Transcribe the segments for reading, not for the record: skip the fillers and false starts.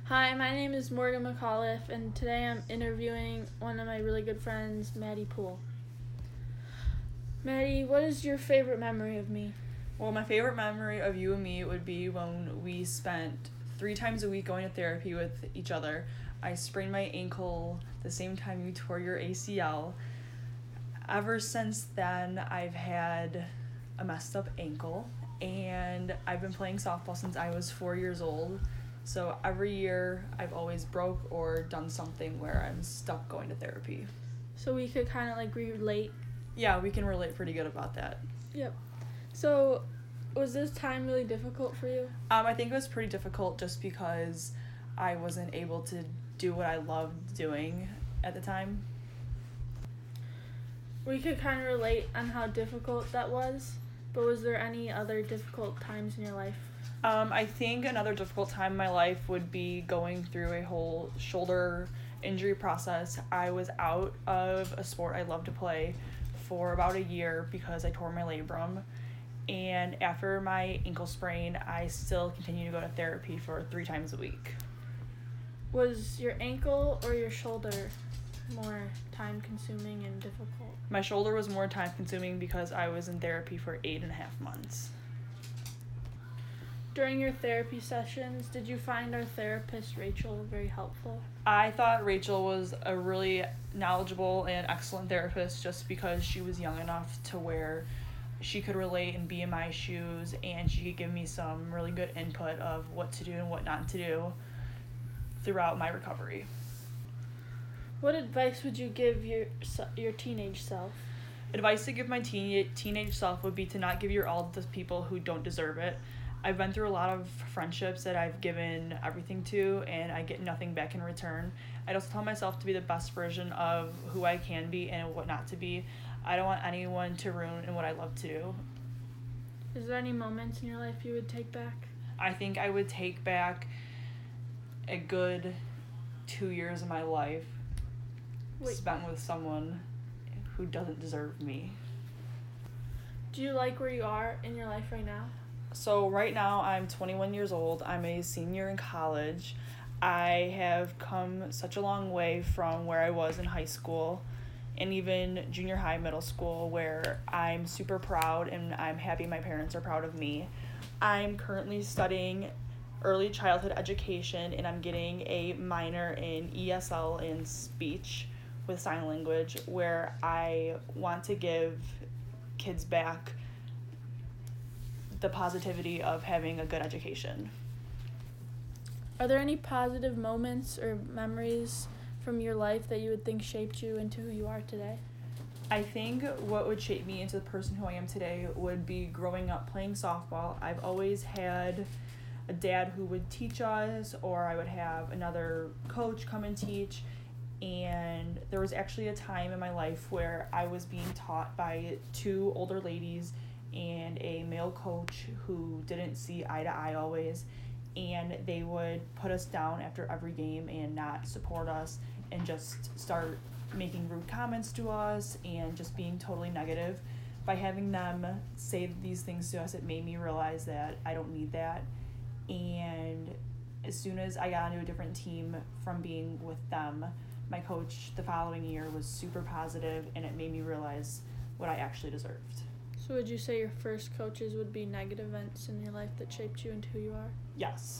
Hi, my name is Morgan McAuliffe, and today I'm interviewing one of my really good friends, Maddie Poole. Maddie, what is your favorite memory of me? Well, my favorite memory of you and me would be when we spent 3 times a week going to therapy with each other. I sprained my ankle the same time you tore your ACL. Ever since then, I've had a messed up ankle, and I've been playing softball since I was 4 years old. So every year, I've always broke or done something where I'm stuck going to therapy. So we could kind of relate. Yeah, we can relate pretty good about that. Yep. So, was this time really difficult for you? I think it was pretty difficult just because I wasn't able to do what I loved doing at the time. We could kind of relate on how difficult that was, but was there any other difficult times in your life? I think another difficult time in my life would be going through a whole shoulder injury process. I was out of a sport I love to play for about a year because I tore my labrum. And after my ankle sprain, I still continue to go to therapy for 3 times a week. Was your ankle or your shoulder more time consuming and difficult? My shoulder was more time consuming because I was in therapy for 8.5 months. During your therapy sessions, did you find our therapist, Rachel, very helpful? I thought Rachel was a really knowledgeable and excellent therapist just because she was young enough to where she could relate and be in my shoes, and she could give me some really good input of what to do and what not to do throughout my recovery. What advice would you give your teenage self? Advice to give my teenage self would be to not give your all to people who don't deserve it. I've been through a lot of friendships that I've given everything to, and I get nothing back in return. I'd also tell myself to be the best version of who I can be and what not to be. I don't want anyone to ruin what I love to do. Is there any moments in your life you would take back? I think I would take back a good 2 years of my life spent with someone who doesn't deserve me. Do you like where you are in your life right now? So right now I'm 21 years old. I'm a senior in college. I have come such a long way from where I was in high school and even junior high, middle school, where I'm super proud and I'm happy my parents are proud of me. I'm currently studying early childhood education, and I'm getting a minor in ESL in speech with sign language, where I want to give kids back the positivity of having a good education. Are there any positive moments or memories from your life that you would think shaped you into who you are today? I think what would shape me into the person who I am today would be growing up playing softball. I've always had a dad who would teach us, or I would have another coach come and teach. And there was actually a time in my life where I was being taught by 2 older ladies and a male coach who didn't see eye to eye always, and they would put us down after every game and not support us and just start making rude comments to us and just being totally negative. By having them say these things to us, it made me realize that I don't need that. And as soon as I got into a different team from being with them, my coach the following year was super positive, and it made me realize what I actually deserved. So would you say your first coaches would be negative events in your life that shaped you into who you are? Yes.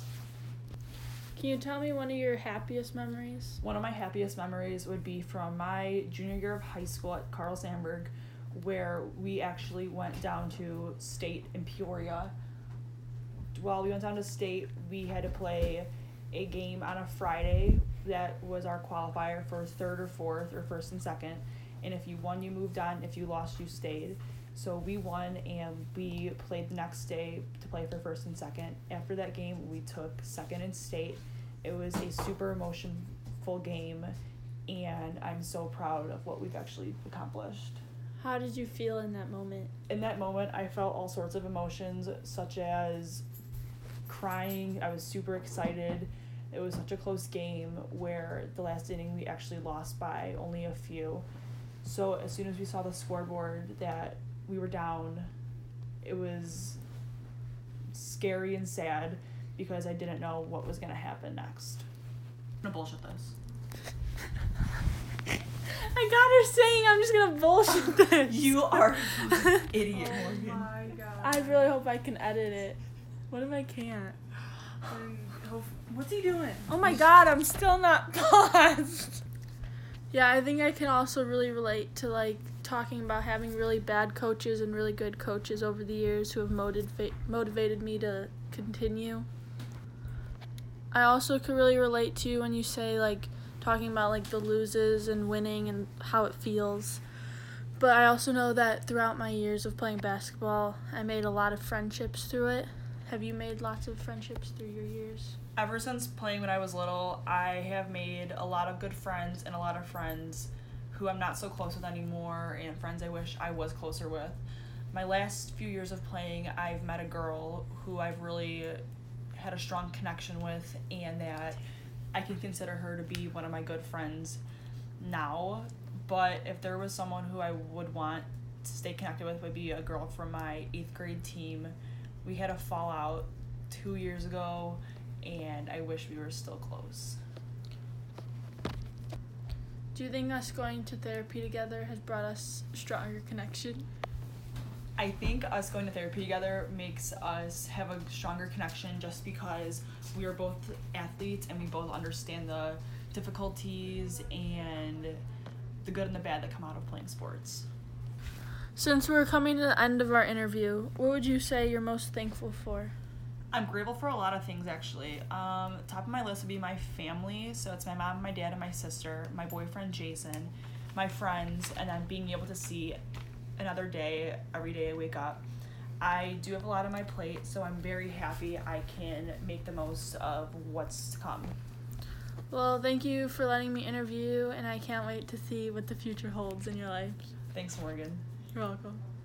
Can you tell me one of your happiest memories? One of my happiest memories would be from my junior year of high school at Carl Sandburg, where we actually went down to state in Peoria. While we went down to state, we had to play a game on a Friday that was our qualifier for 3rd or 4th or 1st and 2nd. And if you won, you moved on. If you lost, you stayed. So we won, and we played the next day to play for 1st and 2nd. After that game, we took 2nd in state. It was a super emotional game, and I'm so proud of what we've actually accomplished. How did you feel in that moment? In that moment, I felt all sorts of emotions, such as crying. I was super excited. It was such a close game where the last inning we actually lost by only a few. So as soon as we saw the scoreboard that we were down, it was scary and sad because I didn't know what was going to happen next. I'm going to bullshit this. I got her saying I'm just gonna bullshit this. You are an idiot, Oh Morgan. my god. I really hope I can edit it. What if I can't? What's he doing? Oh my god, I'm still not paused. Yeah, I think I can also really relate to like talking about having really bad coaches and really good coaches over the years who have motivated me to continue. I also could really relate to you when you say like talking about like the loses and winning and how it feels. But I also know that throughout my years of playing basketball, I made a lot of friendships through it. Have you made lots of friendships through your years? Ever since playing when I was little, I have made a lot of good friends and a lot of friends who I'm not so close with anymore and friends I wish I was closer with. My last few years of playing, I've met a girl who I've really had a strong connection with and that I can consider her to be one of my good friends now. But if there was someone who I would want to stay connected with, would be a girl from my 8th grade team. We had a fallout 2 years ago, and I wish we were still close. Do you think us going to therapy together has brought us a stronger connection? I think us going to therapy together makes us have a stronger connection just because we are both athletes and we both understand the difficulties and the good and the bad that come out of playing sports. Since we're coming to the end of our interview, what would you say you're most thankful for? I'm grateful for a lot of things, actually. Top of my list would be my family. So it's my mom, my dad, and my sister, my boyfriend, Jason, my friends, and then being able to see another day every day I wake up. I do have a lot on my plate, so I'm very happy I can make the most of what's to come. Well, thank you for letting me interview, and I can't wait to see what the future holds in your life. Thanks, Morgan. You're welcome.